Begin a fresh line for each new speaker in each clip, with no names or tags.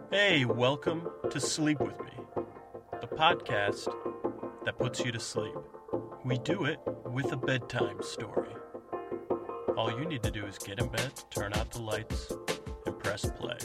Hey, welcome to Sleep With Me, the podcast that puts you to sleep. We do it with a bedtime story. All you need to do is get in bed, turn out the lights, and press play.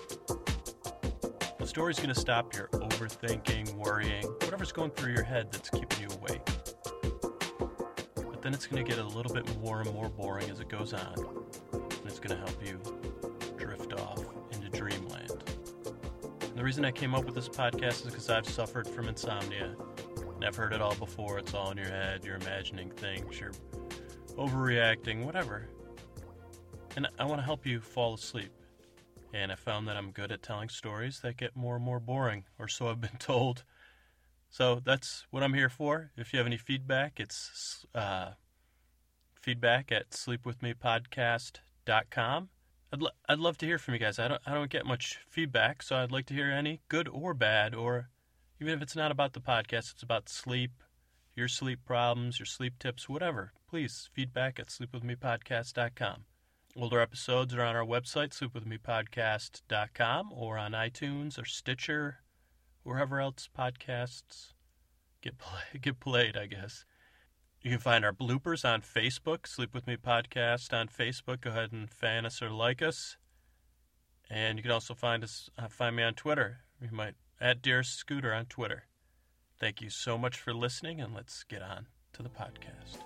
The story's going to stop your overthinking, worrying, whatever's going through your head that's keeping you awake. But then it's going to get a little bit more and more boring as it goes on, and it's going to help you drift off into dreamland. And the reason I came up with this podcast is because I've suffered from insomnia, and I've heard it all before. It's all in your head, you're imagining things, you're overreacting, whatever. And I want to help you fall asleep. And I found that I'm good at telling stories that get more and more boring, or so I've been told. So that's what I'm here for. If you have any feedback, it's feedback at sleepwithmepodcast.com. I'd love to hear from you guys. I don't get much feedback, so I'd like to hear any, good or bad, or even if it's not about the podcast, it's about sleep, your sleep problems, your sleep tips, whatever. Please, feedback at sleepwithmepodcast.com. Older episodes are on our website, sleepwithmepodcast.com, or on iTunes or Stitcher, wherever else podcasts get played, I guess. You can find our bloopers on Facebook, Sleep With Me Podcast on Facebook. Go ahead and fan us or like us. And you can also find me on Twitter. You might at Dear Scooter on Twitter. Thank you so much for listening, and let's get on to the podcast.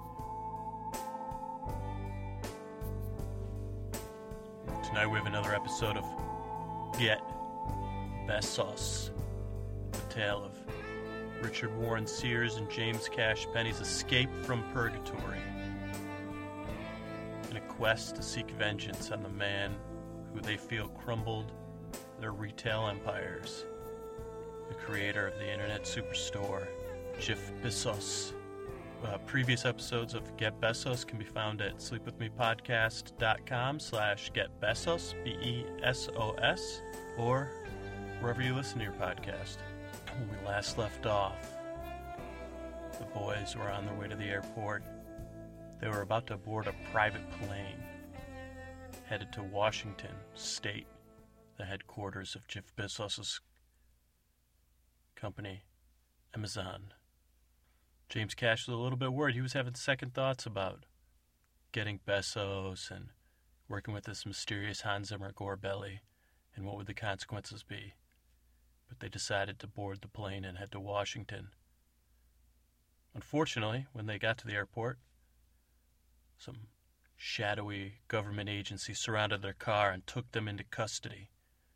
Tonight we have another episode of Get Bessos, the tale of Richard Warren Sears and James Cash Penney's escape from purgatory in a quest to seek vengeance on the man who they feel crumbled their retail empires, the creator of the internet superstore, Jeff Bezos. Previous episodes of Get Bessos can be found at sleepwithmepodcast.com/getbessos, BESOS, or wherever you listen to your podcast. When we last left off, the boys were on their way to the airport. They were about to board a private plane headed to Washington State, the headquarters of Jeff Bezos' company, Amazon. James Cash was a little bit worried. He was having second thoughts about getting Bezos and working with this mysterious Hans Zimmer Gorbelly, and what would the consequences be. But they decided to board the plane and head to Washington. Unfortunately, when they got to the airport, some shadowy government agency surrounded their car and took them into custody.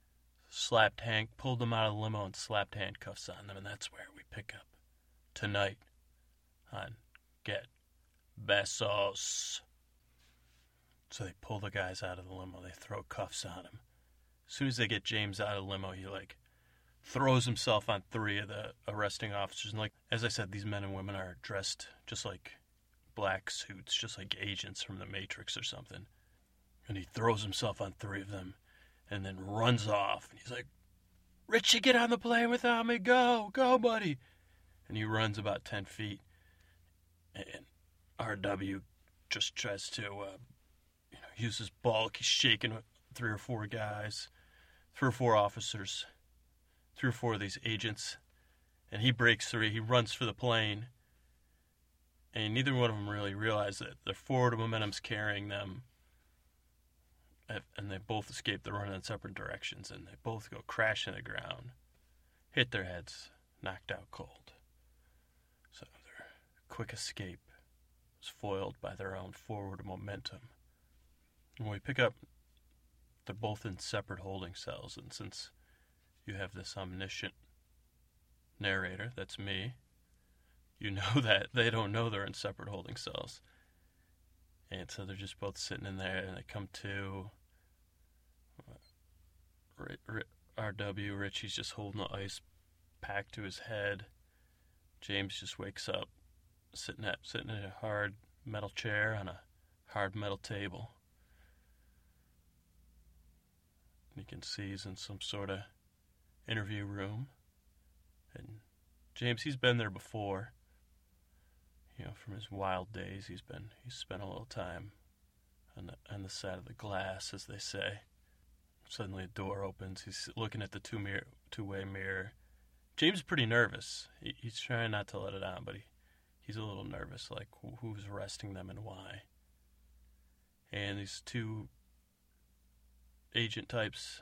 Pulled them out of the limo and slapped handcuffs on them, and that's where we pick up tonight on Get Bessos. So they pull the guys out of the limo, they throw cuffs on him. As soon as they get James out of the limo, he throws himself on three of the arresting officers. And as I said, these men and women are dressed just like black suits, just like agents from the Matrix or something. And he throws himself on three of them and then runs off. And he's like, "Richie, get on the plane without me. Go, buddy." And he runs about 10 feet. And RW just tries to use his bulk. He's shaking three or four officers. 3 or 4 of these agents, and he breaks through. He runs for the plane, and neither one of them really realize that the forward momentum's carrying them, and they both escape. They're running in separate directions, and they both go crashing to the ground, hit their heads, knocked out cold. So their quick escape was foiled by their own forward momentum. When we pick up, they're both in separate holding cells, and since you have this omniscient narrator, that's me, you know that they don't know they're in separate holding cells. And so they're just both sitting in there, and they come to RW. Richie's just holding the ice pack to his head. James just wakes up, sitting in a hard metal chair on a hard metal table. And you can see he's in some sort of interview room. And James, he's been there before. From his wild days, he's spent a little time on the side of the glass, as they say. Suddenly a door opens. He's looking at the two-way mirror. James is pretty nervous. He's trying not to let it on, but he's a little nervous, like who's arresting them and why. And these two agent types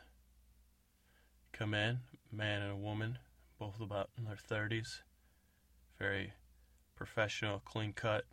come in, a man and a woman, both about in their 30s. Very professional, clean cut,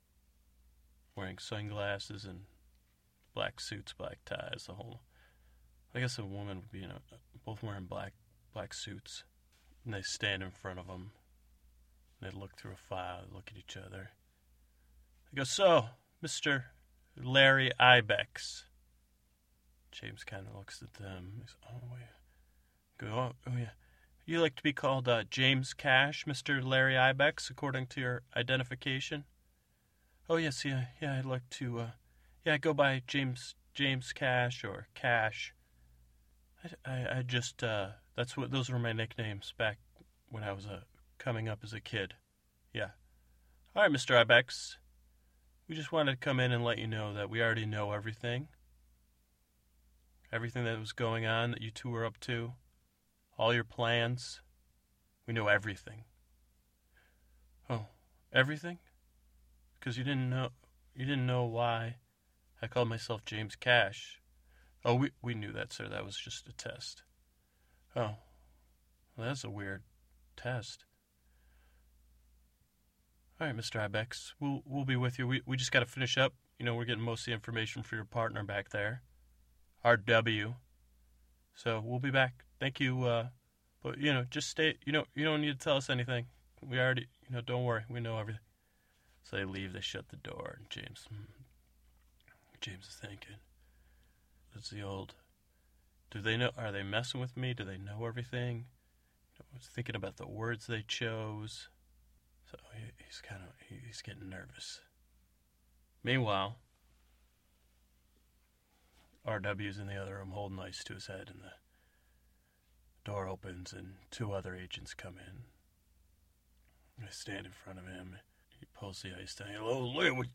wearing sunglasses and black suits, black ties, the whole. I guess a woman would be, both wearing black suits. And they stand in front of him. They look through a file, they look at each other. They go, "So, Mr. Larry Ibex." James kind of looks at them. He says, "Oh, yeah. You like to be called James Cash, Mr. Larry Ibex, according to your identification?" "Oh, yes, yeah, I'd like to, I go by James Cash or Cash. I just, those were my nicknames back when I was coming up as a kid. Yeah. All right, Mr. Ibex. We just wanted to come in and let you know that we already know everything. Everything that was going on that you two were up to. All your plans. We know everything." "Oh, everything? Because you didn't know why I called myself James Cash." "Oh, we knew that, sir. That was just a test." "Oh, well, that's a weird test. All right, Mr. Ibex, we'll be with you. We just got to finish up. We're getting most of the information for your partner back there, RW. So we'll be back. Thank you. But just stay. You don't need to tell us anything. We already, don't worry. We know everything." So they leave. They shut the door, and James is thinking, "It's the old. Do they know? Are they messing with me? Do they know everything?" I was thinking about the words they chose. So he's getting nervous. Meanwhile, RW's in the other room holding ice to his head, and the door opens and two other agents come in. They stand in front of him. He pulls the ice down. "Hello, look what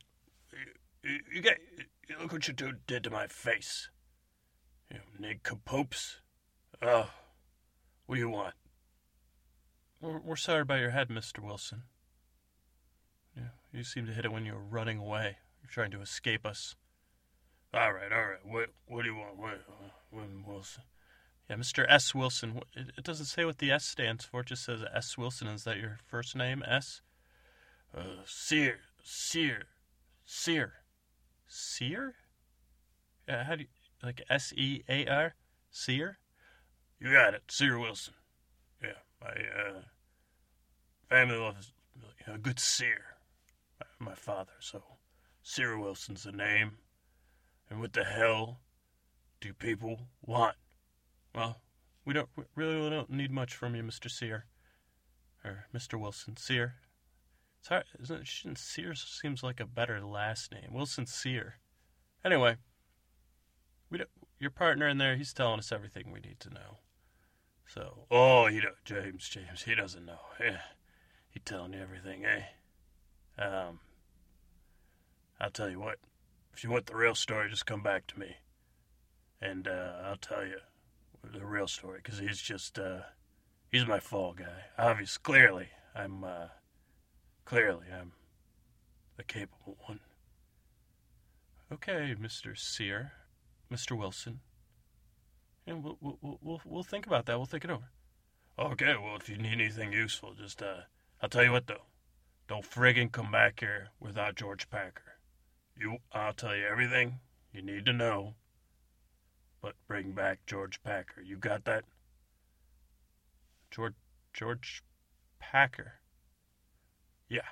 look what you did to my face. Nincompoops. Oh, what do you want?" We're sorry about your head, Mr. Wilson. You seemed to hit it when you were running away. You're trying to escape us." All right. What do you want? Wilson? "Yeah, Mr. S. Wilson. It doesn't say what the S stands for. It just says S. Wilson. Is that your first name, S?" Sear. Sear? Yeah, how do you, like SEAR? Sear? "You got it, Sear Wilson. Yeah, my family loves a good sear. My father, so Sear Wilson's the name. And what the hell do people want?" "Well, we really don't need much from you, Mr. Sear. Or Mr. Wilson. Sear. It's hard, isn't it? Sear seems like a better last name. Wilson Sear. Anyway, your partner in there, he's telling us everything we need to know. So, James, he doesn't know. Yeah, he's telling you everything, eh? I'll tell you what. If you want the real story, just come back to me. And I'll tell you the real story, because he's my fall guy. Obviously, clearly, I'm the capable one." "Okay, Mr. Sear, Mr. Wilson. And we'll think about that. We'll think it over." "Okay, well, if you need anything useful, just, I'll tell you what, though. Don't friggin' come back here without George Packer. I'll tell you everything you need to know, but bring back George Packer. You got that?" George Packer? Yeah.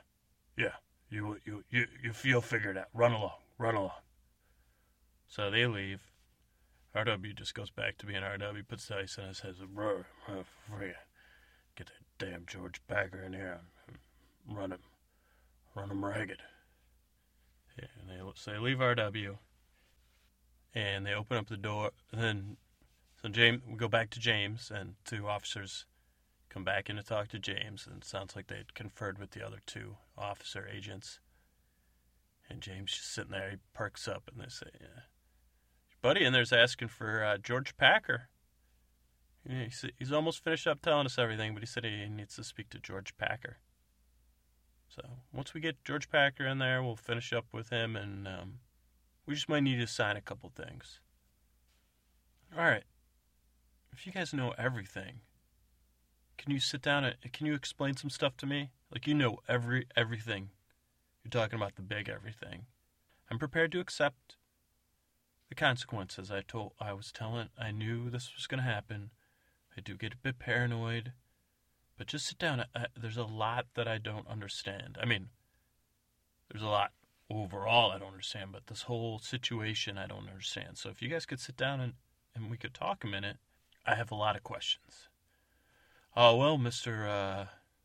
You'll figure it out. Run along. So they leave. RW just goes back to being RW, puts the ice on his head, and says, "Get that damn George Packer in here and run him ragged." Yeah, and they leave RW, and they open up the door. And then, we go back to James, and two officers come back in to talk to James, and it sounds like they'd conferred with the other two officer agents. And James just sitting there, he perks up, and they say, "Yeah, buddy in there's asking for George Packer. Yeah, he's almost finished up telling us everything, but he said he needs to speak to George Packer. So once we get George Packer in there, we'll finish up with him, and we just might need to sign a couple things. All right. If you guys know everything, can you sit down and can you explain some stuff to me? Like, you know everything. You're talking about the big everything. I'm prepared to accept the consequences. I knew this was going to happen. I do get a bit paranoid. But just sit down. There's a lot that I don't understand. I mean, there's a lot overall I don't understand, but this whole situation I don't understand. So if you guys could sit down and we could talk a minute, I have a lot of questions. Oh, well, Mr.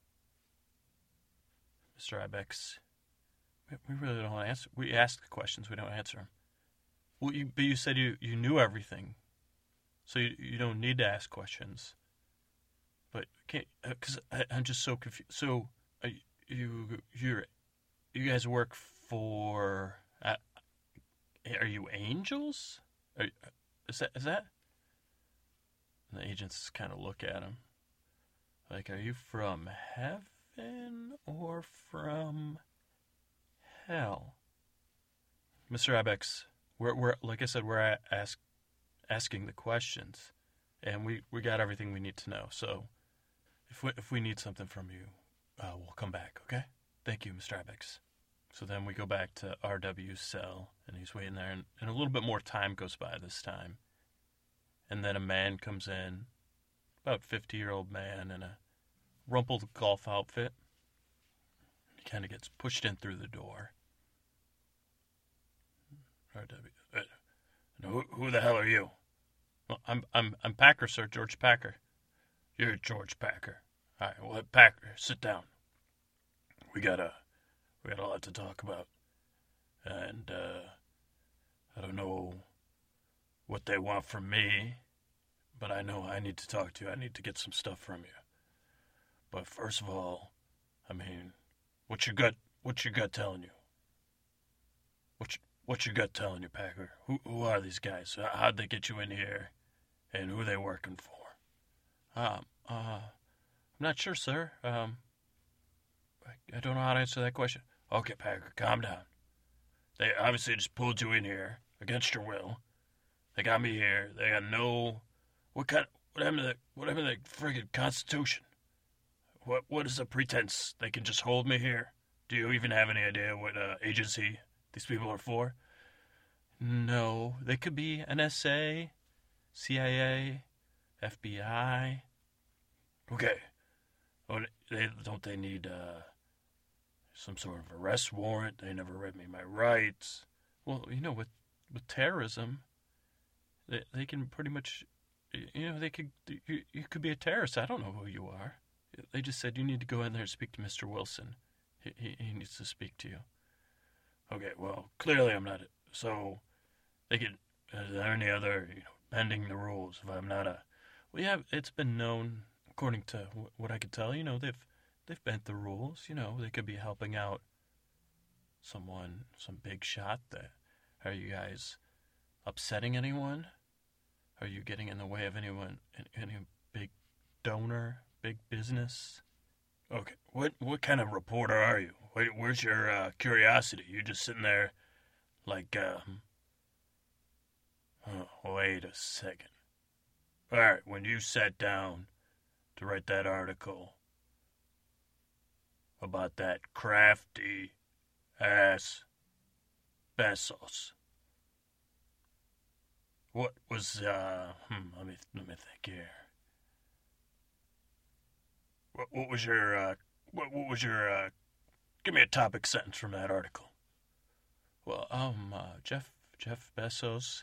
Ibex, we really don't answer. We ask the questions, we don't answer them. Well, but you said you knew everything, so you don't need to ask questions. But can't, because I'm just so confused. So you guys work for? Are you angels? Is that? And the agents kind of look at him, like, are you from heaven or from hell? Mr. Ibex, we're like I said, we're asking the questions, and we got everything we need to know. So if we need something from you, we'll come back. Okay? Thank you, Mr. Ibex. So then we go back to RW's cell, and he's waiting there, and a little bit more time goes by this time. And then a man comes in, about 50-year-old man in a rumpled golf outfit. He kind of gets pushed in through the door. Who the hell are you? Well, I'm Packer, sir, George Packer. You're George Packer. All right, well, Packer, sit down. We got a lot to talk about, and I don't know what they want from me, but I know I need to talk to you. I need to get some stuff from you. But first of all, I mean, what's your gut telling you? What's your gut telling you, Packer? Who are these guys? How'd they get you in here, and who are they working for? I'm not sure, sir. I don't know how to answer that question. Okay, Packer, calm down. They obviously just pulled you in here against your will. They got me here. They got no... What happened to the friggin' Constitution? What is the pretense? They can just hold me here? Do you even have any idea what agency these people are for? No. They could be NSA, CIA, FBI. Okay. Oh, don't they need some sort of arrest warrant? They never read me my rights. Well, with terrorism, they can pretty much, they could, you could be a terrorist. I don't know who you are. They just said you need to go in there and speak to Mr. Wilson. He needs to speak to you. Okay, well, clearly I'm not. So, is there any other, bending the rules if I'm not a... Well, yeah, it's been known, according to what I could tell, they've bent the rules. They could be helping out some big shot. Are you guys upsetting anyone? Are you getting in the way of anyone, any big donor, big business? Okay, what kind of reporter are you? Where's your curiosity? You just sitting there like, wait a second. All right, when you sat down to write that article about that crafty ass Bezos, what was, let me think here. What was your, give me a topic sentence from that article. Well, Jeff Bezos,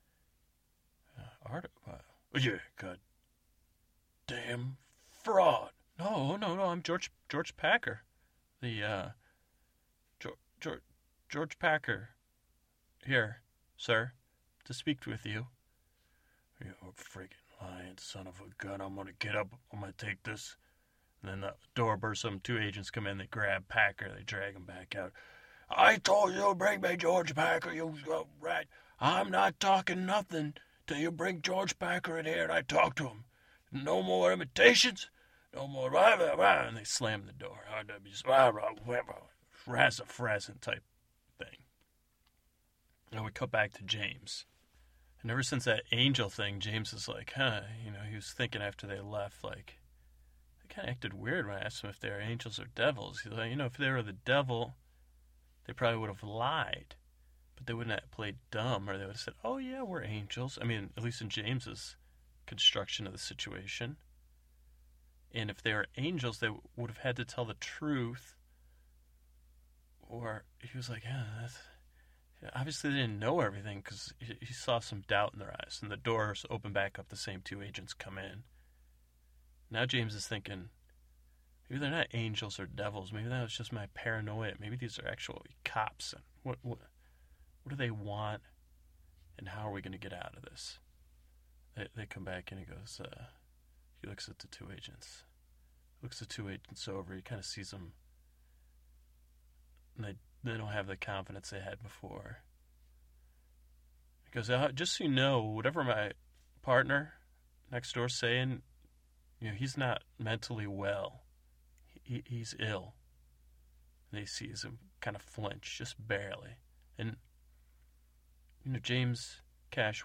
you're a god damn fraud. No, I'm George Packer. The, George Packer, here, sir, to speak with you. You friggin' lying son of a gun. I'm gonna get up, I'm gonna take this. And then the door bursts open, 2 agents come in, they grab Packer, they drag him back out. I told you to bring me George Packer, you rat. I'm not talking nothing till you bring George Packer in here and I talk to him. No more imitations, no more rah, rah, rah, and they slam the door. RW's rah, rah, rah, rah, razza-frazzin' type thing. And we cut back to James. And ever since that angel thing, James is like, he was thinking after they left, like, they kind of acted weird when I asked them if they were angels or devils. He's like, if they were the devil, they probably would have lied. But they wouldn't have played dumb, or they would have said, oh yeah, we're angels. I mean, at least in James's construction of the situation. And if they were angels, they would have had to tell the truth. Or he was like, obviously they didn't know everything, because he saw some doubt in their eyes. And the doors open back up, the same two agents come in. Now James is thinking, maybe they're not angels or devils. Maybe that was just my paranoia. Maybe these are actually cops. And what do they want? And how are we going to get out of this? They come back and he goes, he looks at the two agents. Looks the two agents over. He kind of sees them. And they don't have the confidence they had before. He goes, just so you know, whatever my partner next door's saying, he's not mentally well. He's ill. And he sees him kind of flinch, just barely. And, James Cash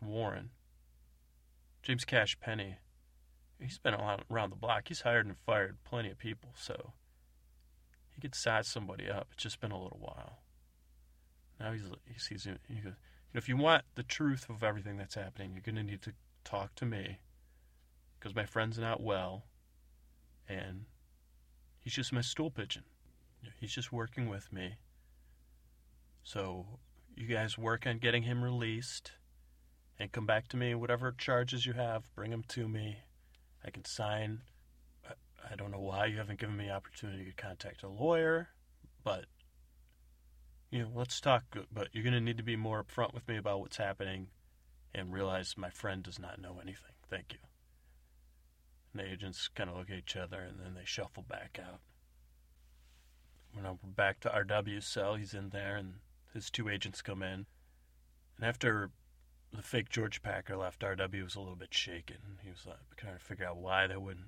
Penny, he's been around the block. He's hired and fired plenty of people, so he could size somebody up. It's just been a little while. Now he sees him. He goes, if you want the truth of everything that's happening, you're going to need to talk to me, because my friend's not well, and he's just my stool pigeon. He's just working with me. So you guys work on getting him released and come back to me. Whatever charges you have, bring them to me. I can sign. I don't know why you haven't given me the opportunity to contact a lawyer, but, let's talk. But you're going to need to be more upfront with me about what's happening and realize my friend does not know anything. Thank you. And the agents kind of look at each other, and then they shuffle back out. When we're back to RW's cell, he's in there, and his two agents come in. And after the fake George Packer left, RW was a little bit shaken. He was trying to figure out why they wouldn't,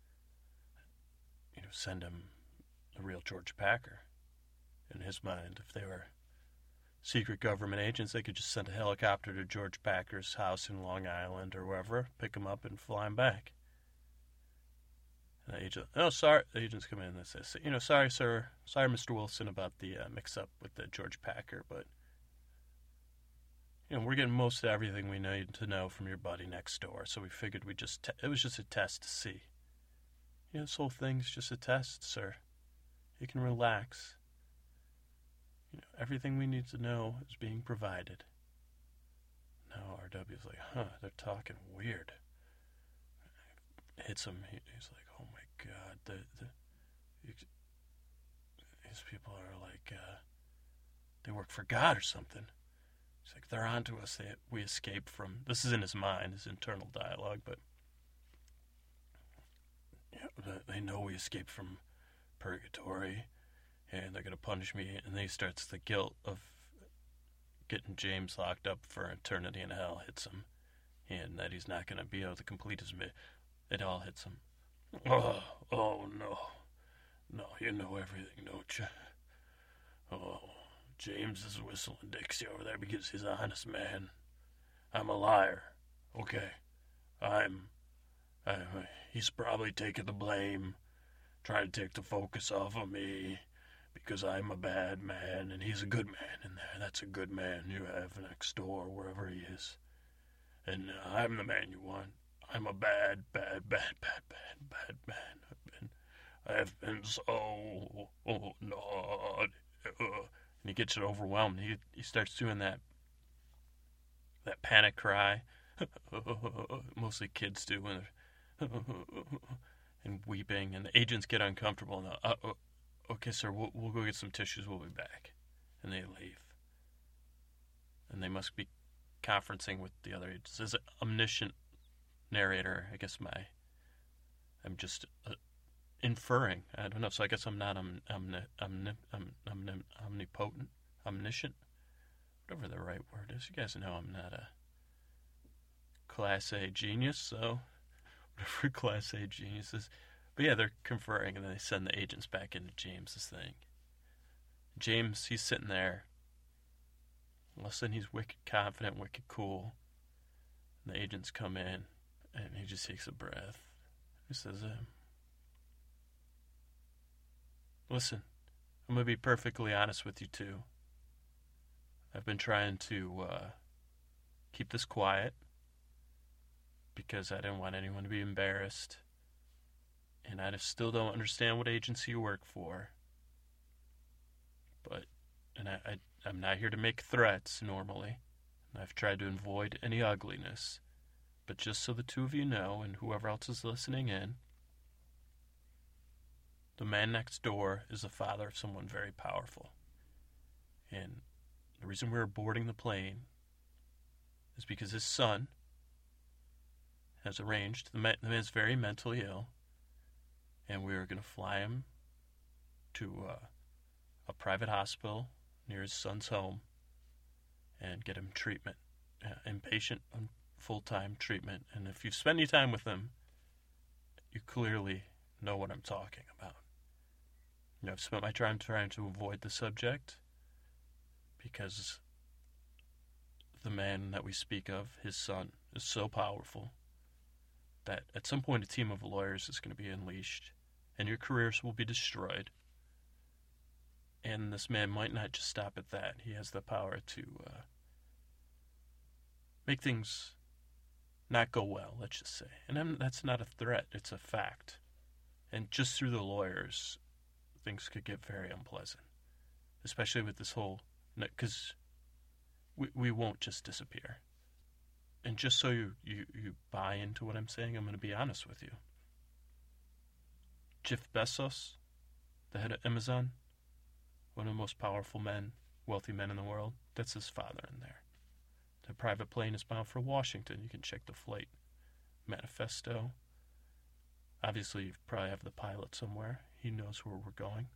send him the real George Packer. In his mind, if they were secret government agents, they could just send a helicopter to George Packer's house in Long Island or wherever, pick him up and fly him back. And the agent, sorry. The agents come in and they say, sorry, sir. Sorry, Mr. Wilson, about the mix-up with the George Packer, but, we're getting most of everything we need to know from your buddy next door, so we figured it was just a test to see. This whole thing's just a test, sir. You can relax. Everything we need to know is being provided. Now RW's like, they're talking weird. Hits him. He's like, oh my God, these people are like, they work for God or something. He's like, they're onto us. We escaped from. This is in his mind, his internal dialogue, but they know we escaped from purgatory, and they're gonna punish me. And then he starts the guilt of getting James locked up for eternity in hell hits him, and that he's not gonna be able to complete his mission. It all hits him. Oh no, you know everything, don't you? Oh, James is whistling Dixie over there because he's an honest man. I'm a liar. Okay, he's probably taking the blame, trying to take the focus off of me, because I'm a bad man, and he's a good man in there. That's a good man you have next door, wherever he is. And I'm the man you want. I'm a bad man. I've been so naughty. And he gets overwhelmed. He starts doing that panic cry. Mostly kids do when they're and weeping, and the agents get uncomfortable. And okay, sir, we'll go get some tissues. We'll be back. And they leave. And they must be conferencing with the other agents. As an omniscient narrator, I guess I'm just inferring. I don't know. So I guess I'm not omnipotent, omniscient. whatever the right word is. You guys know I'm not a Class A genius, so whatever Class A genius is. But yeah, they're conferring, and then they send the agents back into James's thing. James, he's sitting there. All of a sudden, he's wicked confident, wicked cool. And the agents come in, and he just takes a breath. He says, listen, I'm going to be perfectly honest with you, too. I've been trying to keep this quiet because I didn't want anyone to be embarrassed. And I just still don't understand what agency you work for. And I'm not here to make threats normally. I've tried to avoid any ugliness. But just so the two of you know, and whoever else is listening in, the man next door is the father of someone very powerful. And the reason we were boarding the plane is because his son has arranged, the man is very mentally ill, and we were going to fly him to a private hospital near his son's home and get him treatment, inpatient, full-time treatment. And if you've spent any time with him, you clearly know what I'm talking about. You know, I've spent my time trying to avoid the subject because the man that we speak of, his son, is so powerful that at some point a team of lawyers is going to be unleashed and your careers will be destroyed. And this man might not just stop at that. He has the power to make things not go well, let's just say. And that's not a threat, it's a fact. And just through the lawyers, things could get very unpleasant. Especially with this whole, because we won't just disappear. And just so you buy into what I'm saying, I'm going to be honest with you. Jeff Bezos, the head of Amazon, one of the most powerful men, wealthy men in the world, that's his father in there. The private plane is bound for Washington. You can check the flight manifesto. Obviously, you probably have the pilot somewhere. He knows where we're going.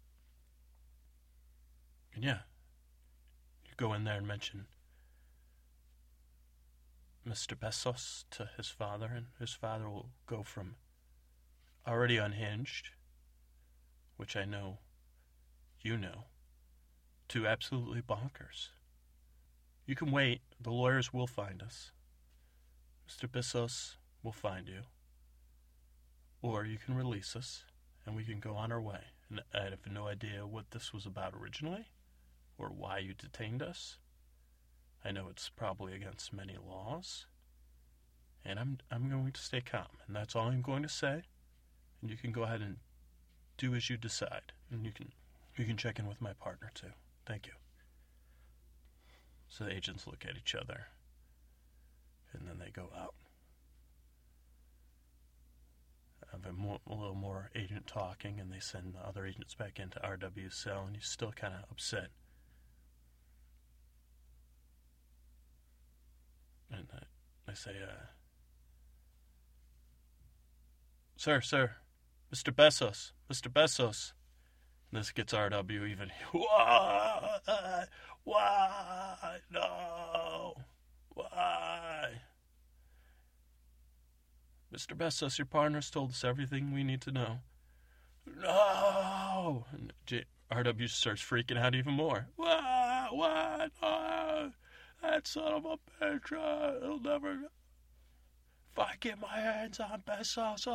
And yeah, you go in there and mention Mr. Bezos to his father, and his father will go from already unhinged, which I know you know, to absolutely bonkers. You can wait. The lawyers will find us. Mr. Bezos will find you. Or you can release us, and we can go on our way. And I have no idea what this was about originally, or why you detained us. I know it's probably against many laws, and I'm going to stay calm, and that's all I'm going to say. And you can go ahead and do as you decide, and you can check in with my partner too. Thank you. So the agents look at each other, and then they go out. I have a little more agent talking, and they send the other agents back into RW's cell, and he's still kind of upset. And I say, Sir, Mr. Bezos. And this gets RW even. Why? No. Why? Mr. Bezos, your partner's told us everything we need to know. No! And RW starts freaking out even more. Why? No! That son of a bitch, he'll never... If I get my hands on Bezos,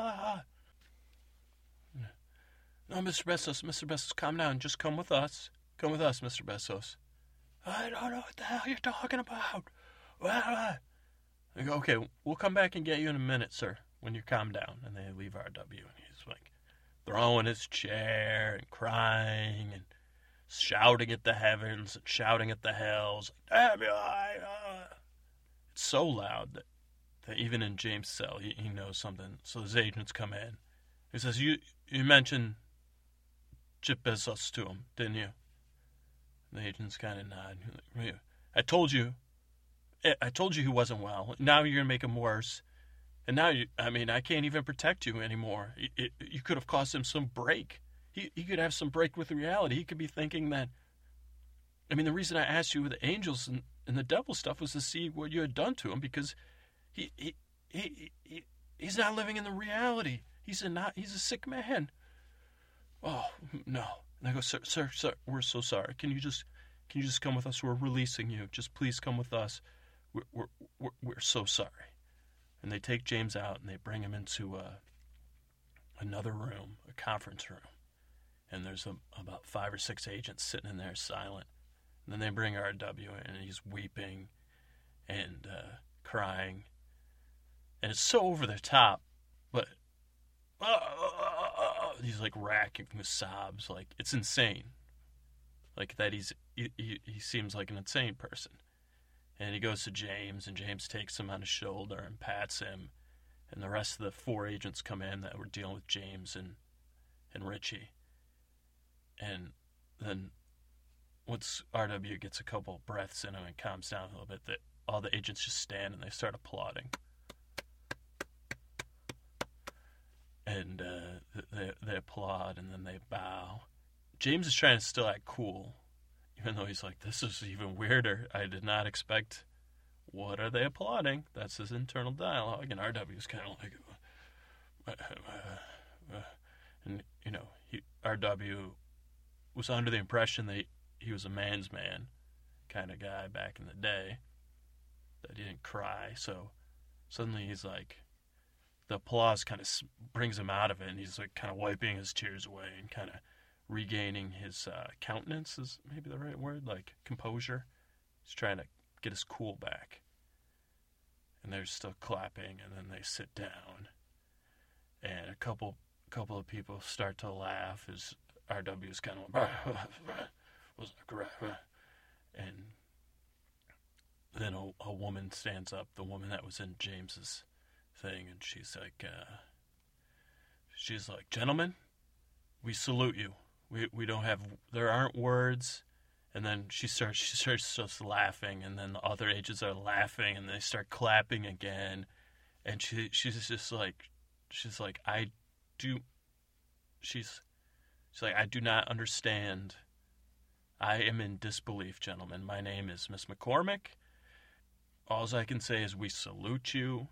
No, Mr. Bezos, calm down. Just come with us. Come with us, Mr. Bezos. I don't know what the hell you're talking about. I go, okay, we'll come back and get you in a minute, sir, when you calm down. And they leave RW, and he's like throwing his chair and crying and shouting at the heavens and shouting at the hells. Damn you! It's so loud that even in James' cell, he knows something. So his agents come in. He says, you mentioned Jeff Bezos to him, didn't you? And the agents kind of nod. I told you he wasn't well. Now you're going to make him worse. And now, I can't even protect you anymore. You could have caused him some break. He could have some break with reality. He could be thinking that I mean, the reason I asked you with the angels and the devil stuff was to see what you had done to him, because he's not living in the reality. He's a sick man. Oh, no. And I go, sir, we're so sorry. Can you just come with us? We're releasing you. Just please come with us. We're so sorry. And they take James out and they bring him into another room, a conference room. And there's about 5 or 6 agents sitting in there silent. And then they bring R.W. and he's weeping and crying. And it's so over the top, but he's like racking with sobs. Like, it's insane. Like, that he seems like an insane person. And he goes to James, and James takes him on his shoulder and pats him. And the rest of the 4 agents come in that were dealing with James and Richie. And then once R.W. gets a couple breaths in him and calms down a little bit, all the agents just stand and they start applauding. And they applaud and then they bow. James is trying to still act cool, even though he's like, this is even weirder. I did not expect. What are they applauding? That's his internal dialogue. And R.W. is kind of like, and R.W. was under the impression that he was a man's man kind of guy back in the day, that he didn't cry. So suddenly he's like, the applause kind of brings him out of it, and he's like kind of wiping his tears away and kind of regaining his countenance is maybe the right word, like composure. He's trying to get his cool back. And they're still clapping, and then they sit down. And a couple of people start to laugh as R.W.'s kind of like, and then a woman stands up, the woman that was in James's thing, and she's like, gentlemen, we salute you. We don't have, there aren't words. And then she starts just laughing, and then the other agents are laughing, and they start clapping again. And she's like, I do not understand. I am in disbelief, gentlemen. My name is Miss McCormick. All I can say is we salute you.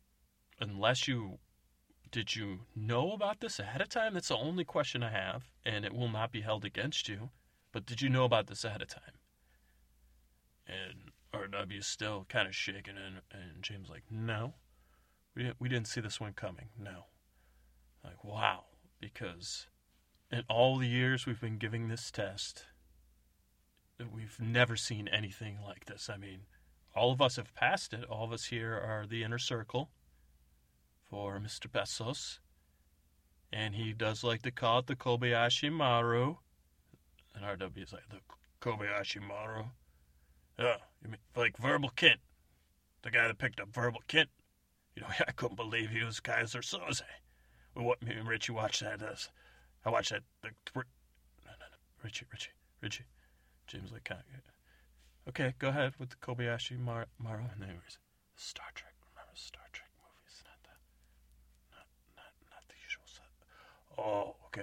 Did you know about this ahead of time? That's the only question I have, and it will not be held against you. But did you know about this ahead of time? And R.W. still kind of shaking, and James like, no, we didn't see this one coming. No. Like, wow, because in all the years we've been giving this test, we've never seen anything like this. I mean, all of us have passed it. All of us here are the inner circle for Mr. Bessos, and he does like to call it the Kobayashi Maru. And R.W. is like, the Kobayashi Maru? Yeah, you mean like Verbal Kint? The guy that picked up Verbal Kint? I couldn't believe he was Kaiser Soze. What me and Richie watched that. I watched that. No, Richie. James like, okay, go ahead with the Kobayashi Maru. And then Star Trek. Remember Star Trek movies? Not the usual set. Oh, okay.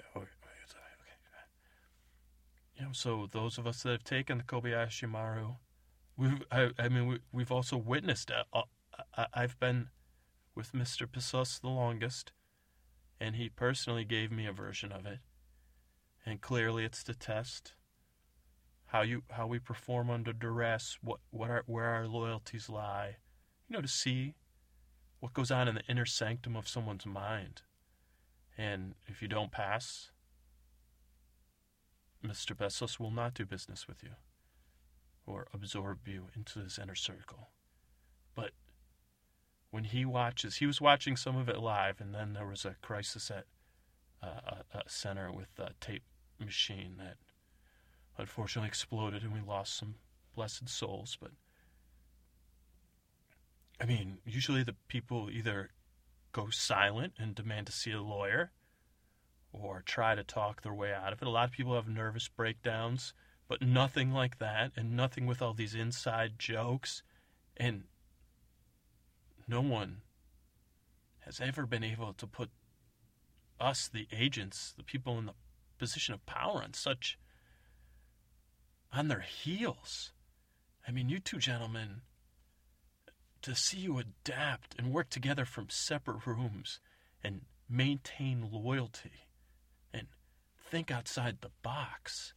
So those of us that have taken the Kobayashi Maru, we've also witnessed it. I've been with Mr. Bessos the longest, and he personally gave me a version of it. And clearly, it's to test how we perform under duress, where our loyalties lie. To see what goes on in the inner sanctum of someone's mind. And if you don't pass, Mr. Bessos will not do business with you or absorb you into his inner circle. But when he was watching some of it live, and then there was a crisis at a center with a tape machine that unfortunately exploded, and we lost some blessed souls. But I mean, usually the people either go silent and demand to see a lawyer, or try to talk their way out of it. A lot of people have nervous breakdowns, but nothing like that, and nothing with all these inside jokes. And no one has ever been able to put us, the agents, the people in the position of power, on their heels. I mean, you two gentlemen, to see you adapt and work together from separate rooms and maintain loyalty and think outside the box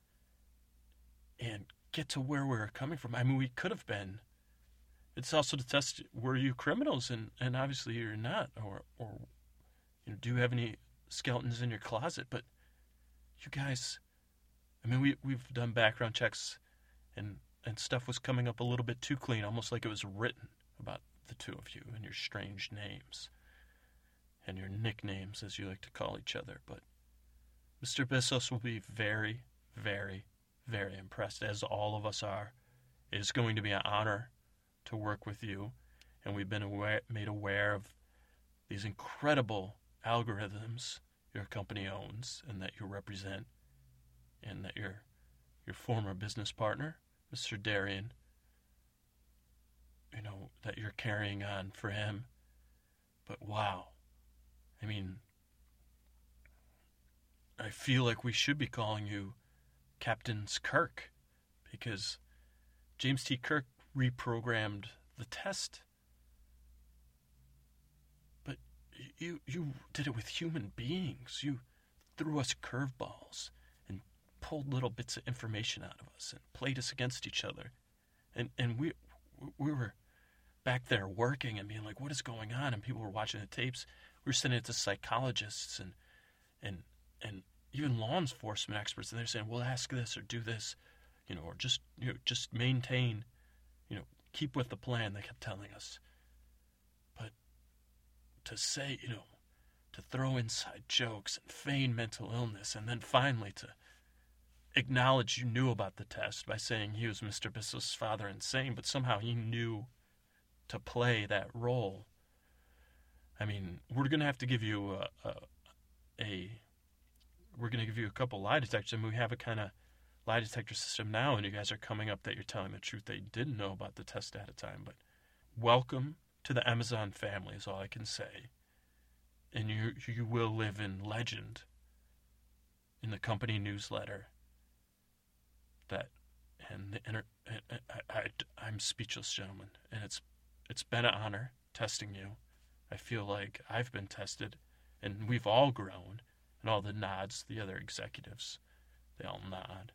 and get to where we were coming from. I mean, we could have been. It's also to test, were you criminals? And obviously you're not. Or do you have any skeletons in your closet? But you guys, I mean, we've done background checks and stuff was coming up a little bit too clean, almost like it was written about the two of you and your strange names and your nicknames, as you like to call each other. But Mr. Bissos will be very, very, very impressed, as all of us are. It is going to be an honor to work with you, and we've been made aware of these incredible algorithms your company owns and that you represent, and that your former business partner, Mr. Darian, that you're carrying on for him. But wow, I mean, I feel like we should be calling you Captain's Kirk, because James T. Kirk reprogrammed the test. But you did it with human beings. You threw us curveballs and pulled little bits of information out of us and played us against each other. And we were back there working and being like, what is going on? And people were watching the tapes. We were sending it to psychologists and even law enforcement experts, and they're saying, well, ask this or do this, or just maintain, keep with the plan, they kept telling us. But to say, to throw inside jokes and feign mental illness, and then finally to acknowledge you knew about the test by saying he was Mr. Bissos' father insane, but somehow he knew to play that role. I mean, we're going to have to give you we're going to give you a couple lie detectors. I mean, we have a kind of lie detector system now, and you guys are coming up that you're telling the truth. They didn't know about the test ahead of time, but welcome to the Amazon family is all I can say. And you will live in legend in the company newsletter. I'm speechless, gentlemen, and it's been an honor testing you. I feel like I've been tested, and we've all grown, and all the nods, the other executives, they all nod.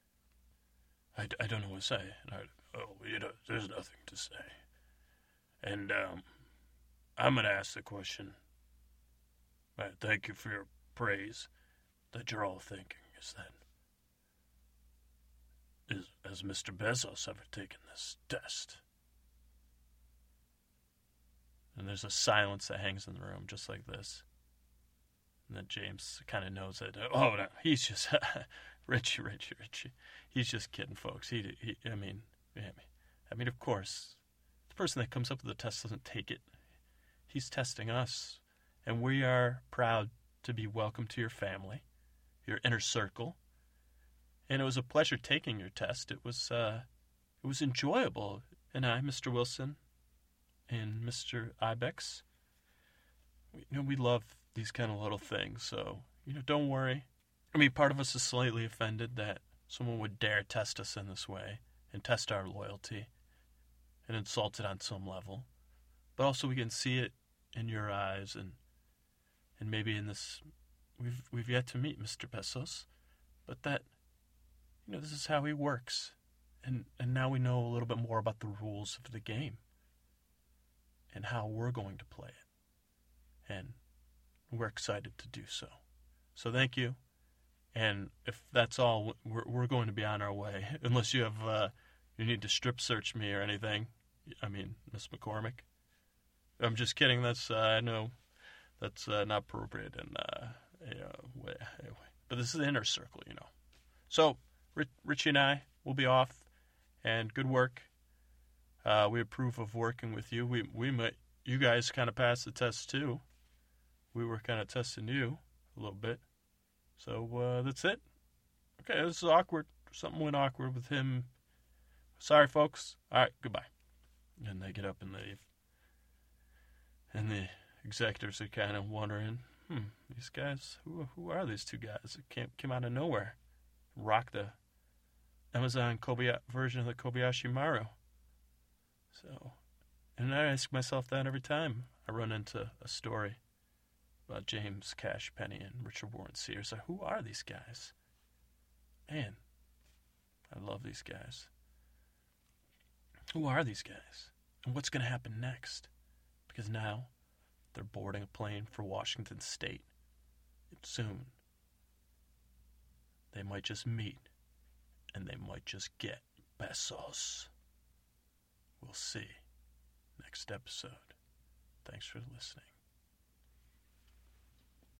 I don't know what to say. There's nothing to say. And I'm going to ask the question. Thank you for your praise that you're all thinking. Has Mr. Bezos ever taken this test? And there's a silence that hangs in the room just like this. And then James kind of knows that, oh, no, he's just, Richie. He's just kidding, folks. I mean, of course, the person that comes up with the test doesn't take it. He's testing us. And we are proud to be welcome to your family, your inner circle. And it was a pleasure taking your test. It was enjoyable. And I, Mr. Wilson, and Mr. Ibex, we love these kind of little things. So, don't worry. I mean, part of us is slightly offended that someone would dare test us in this way and test our loyalty and insult it on some level. But also we can see it in your eyes and maybe in this, we've yet to meet Mr. Bezos, but that, this is how he works. And now we know a little bit more about the rules of the game and how we're going to play it. And we're excited to do so. So thank you. And if that's all, we're going to be on our way. Unless you have, you need to strip search me or anything. I mean, Miss McCormick. I'm just kidding. That's, I know that's not appropriate in way. But this is the inner circle, So, Richie and I will be off. And good work. We approve of working with you. You guys kind of passed the test too. We were kind of testing you a little bit. So that's it. Okay, this is awkward. Something went awkward with him. Sorry, folks. All right, goodbye. And they get up and leave. And the executives are kind of wondering, these guys, who are these two guys that came out of nowhere, rocked the Amazon version of the Kobayashi Maru. So, and I ask myself that every time I run into a story about James Cash Penney and Richard Warren Sears. Like, who are these guys? Man, I love these guys. Who are these guys? And what's going to happen next? Because now they're boarding a plane for Washington State. And soon, they might just meet, and they might just get pesos. We'll see. Next episode. Thanks for listening.